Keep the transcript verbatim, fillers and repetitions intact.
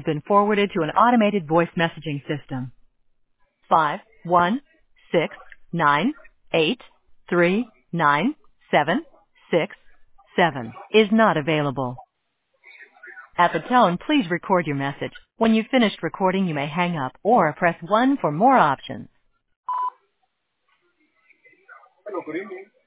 been forwarded to an automated voice messaging system. Five one six nine eight three nine seven six seven is not available. At the tone, please record your message. When you've finished recording, you may hang up or press one for more options. Hello, good evening.